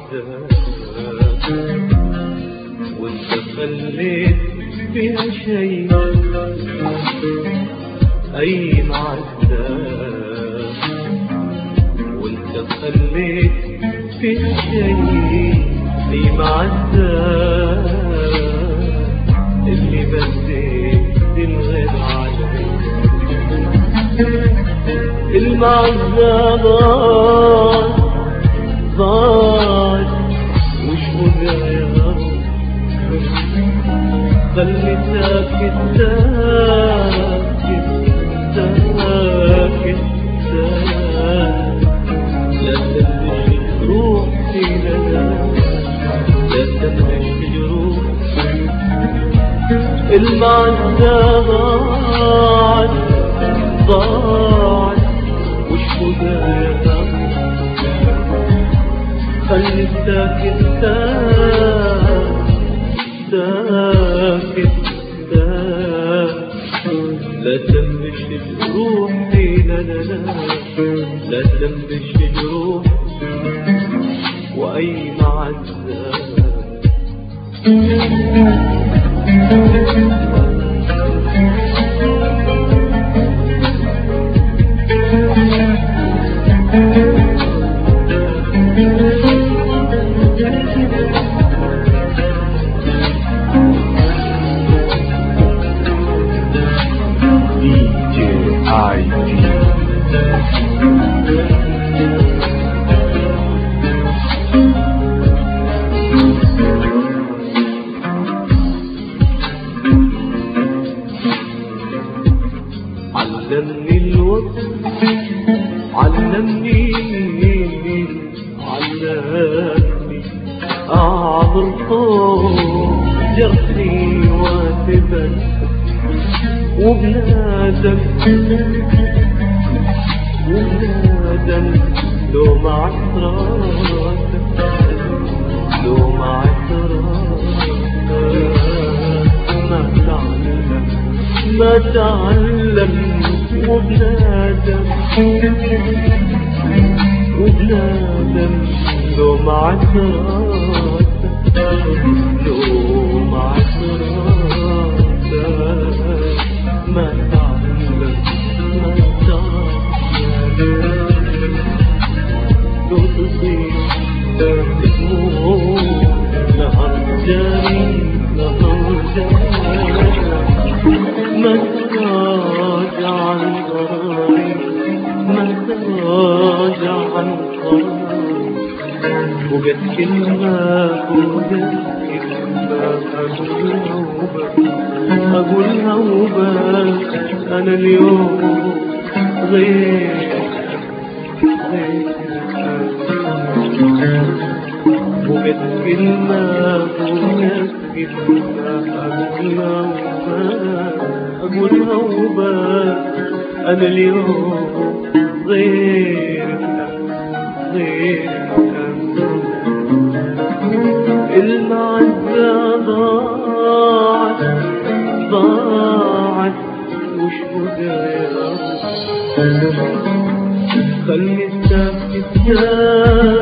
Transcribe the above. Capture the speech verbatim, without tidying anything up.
معزاك وانت خليت فيها شيء اي معزاك وانت خليت فيها شيء اي معزاك اللي بديت الغير عليك المعزة ضاعت ضاعت وش وجايا خلي ساكت ساكت ساكت ساكت لا تنبش روحي لنا لا تنبش جروحي المعزة ضاعت ضاعت وش وجايا خلي ساكت ساكت ساكت ساكت لا تنبش جروحي لا لا لا لا تنبش جروحي وأي معزة علمني الوقت علمني علمني أعبر طول جرحي واتبسم وبنادم وبنادم لو مع راسك لو مع راسك ما تعلم ما تعلم وبنادم وبنادم لو مع راسك لو مع راسك ما تعلم ما تعلم لو تصير تموت نهر جاري نهر جاري ما تراجع عن قراري ما تراجع عن قراري وقت كلمة وقت كلمة أقولها وبس أقولها وبس أنا اليوم غير غير وقت كلمة وقت كلمة أقولها وبس أقولها وبس أنا اليوم غيرك غيرك المعزة ضاعت ضاعت وش وجايا خلي الساكت